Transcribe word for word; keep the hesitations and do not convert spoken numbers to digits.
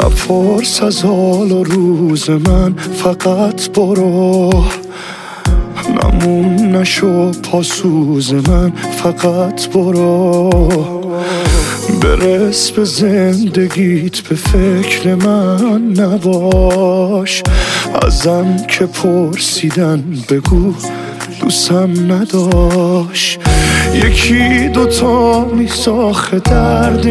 نپرس از حال و روز من، فقط برو. نمون نشو پاسوز من، فقط برو. برس به زندگیت، به فکر من نباش. ازم که پرسیدن بگو دوستم نداشت. یکی دوتا نیست آخه درد